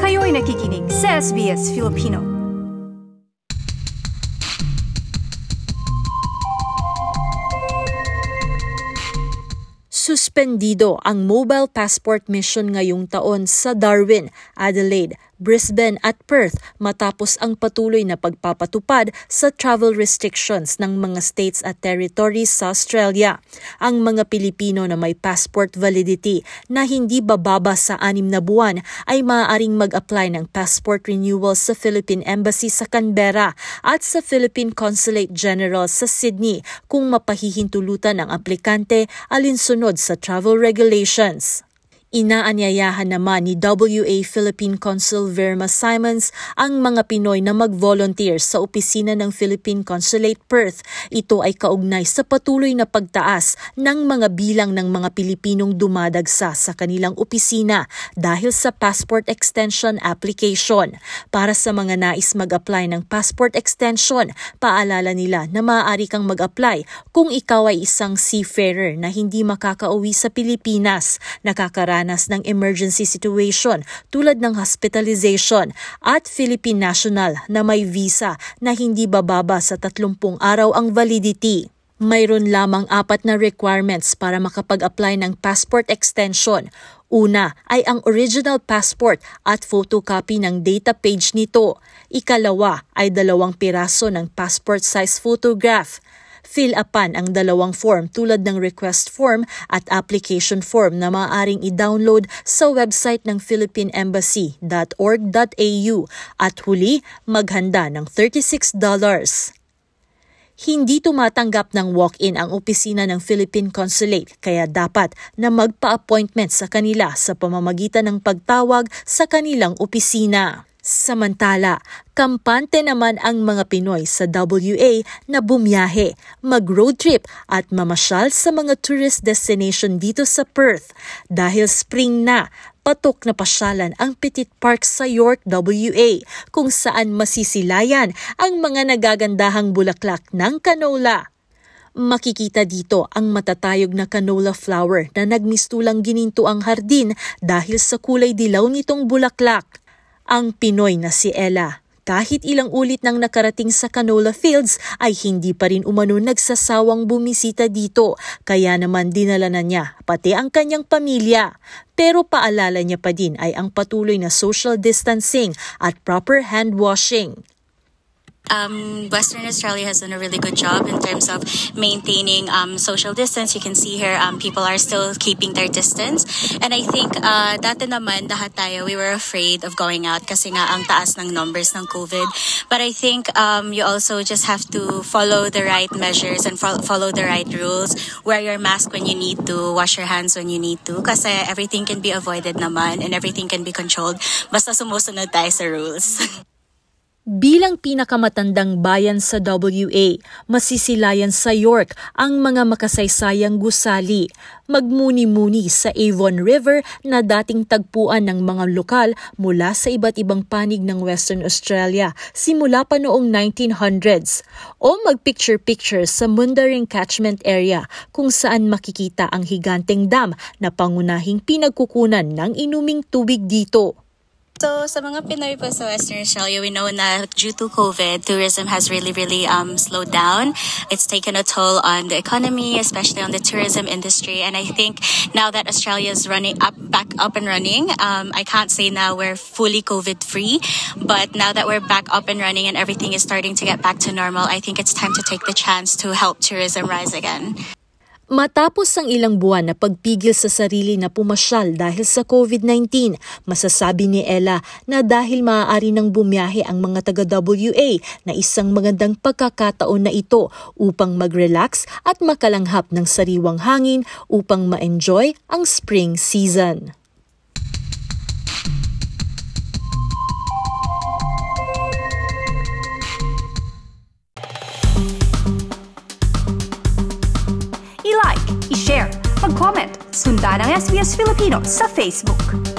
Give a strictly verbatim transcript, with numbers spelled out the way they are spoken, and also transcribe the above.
Kayo'y nakikinig sa S B S Filipino. Suspendido ang mobile passport mission ngayong taon sa Darwin, Adelaide, Brisbane at Perth matapos ang patuloy na pagpapatupad sa travel restrictions ng mga states at territories sa Australia. Ang mga Pilipino na may passport validity na hindi bababa sa anim na buwan ay maaaring mag-apply ng passport renewal sa Philippine Embassy sa Canberra at sa Philippine Consulate General sa Sydney kung mapahihintulutan ang aplikante alinsunod sa travel regulations. Inaanyayahan naman ni W A Philippine Consul Verma Simons ang mga Pinoy na mag-volunteer sa opisina ng Philippine Consulate Perth. Ito ay kaugnay sa patuloy na pagtaas ng mga bilang ng mga Pilipinong dumadagsa sa kanilang opisina dahil sa passport extension application. Para sa mga nais mag-apply ng passport extension, paalala nila na maaari kang mag-apply kung ikaw ay isang seafarer na hindi makakauwi sa Pilipinas, nakakaranas ng emergency situation tulad ng hospitalization at Philippine national na may visa na hindi bababa sa tatlumpung araw ang validity. Mayroon lamang apat na requirements para makapag-apply ng passport extension. Una ay ang original passport at photocopy ng data page nito. Ikalawa ay dalawang piraso ng passport size photograph. Fill-upan ang dalawang form tulad ng request form at application form na maaaring i-download sa website ng philippine embassy dot org dot a u at huli, maghanda ng thirty-six dollars. Hindi tumatanggap ng walk-in ang opisina ng Philippine Consulate kaya dapat na magpa-appointment sa kanila sa pamamagitan ng pagtawag sa kanilang opisina. Samantala, kampante naman ang mga Pinoy sa W A na bumiyahe, mag-road trip at mamasyal sa mga tourist destination dito sa Perth. Dahil spring na, patok na pasyalan ang Petit Park sa York, W A, kung saan masisilayan ang mga nagagandahang bulaklak ng canola. Makikita dito ang matatayog na canola flower na nagmistulang gininto ang hardin dahil sa kulay dilaw nitong bulaklak. Ang Pinoy na si Ella, kahit ilang ulit nang nakarating sa canola fields ay hindi pa rin umano nagsasawang bumisita dito, kaya naman dinala na niya pati ang kanyang pamilya. Pero paalala niya pa din ay ang patuloy na social distancing at proper hand washing. Um, Western Australia has done a really good job in terms of maintaining um, social distance. You can see here, um, people are still keeping their distance. And I think uh, dati naman, lahat tayo, we were afraid of going out kasi nga ang taas ng numbers ng COVID. But I think um, you also just have to follow the right measures and fo- follow the right rules. Wear your mask when you need to, wash your hands when you need to. Kasi everything can be avoided naman and everything can be controlled. Basta sumusunod tayo sa rules. Bilang pinakamatandang bayan sa W A, masisilayan sa York ang mga makasaysayang gusali. Magmuni-muni sa Avon River na dating tagpuan ng mga lokal mula sa iba't ibang panig ng Western Australia simula pa noong nineteen hundreds. O magpicture-picture sa Mundaring Catchment Area kung saan makikita ang higanteng dam na pangunahing pinagkukunan ng inuming tubig dito. So, sa mga Pinoy po sa Western Australia, we know na due to COVID, tourism has really, really um, slowed down. It's taken a toll on the economy, especially on the tourism industry. And I think now that Australia is running up, back up and running, um, I can't say now we're fully COVID-free, but now that we're back up and running and everything is starting to get back to normal, I think it's time to take the chance to help tourism rise again. Matapos ang ilang buwan na pagpigil sa sarili na pumasyal dahil sa COVID nineteen, masasabi ni Ella na dahil maaari nang bumiyahe ang mga taga-W A na isang magandang pagkakataon na ito upang mag-relax at makalanghap ng sariwang hangin upang ma-enjoy ang spring season. I-like, i-share, mag-comment, sundan ang S B S Filipino sa Facebook.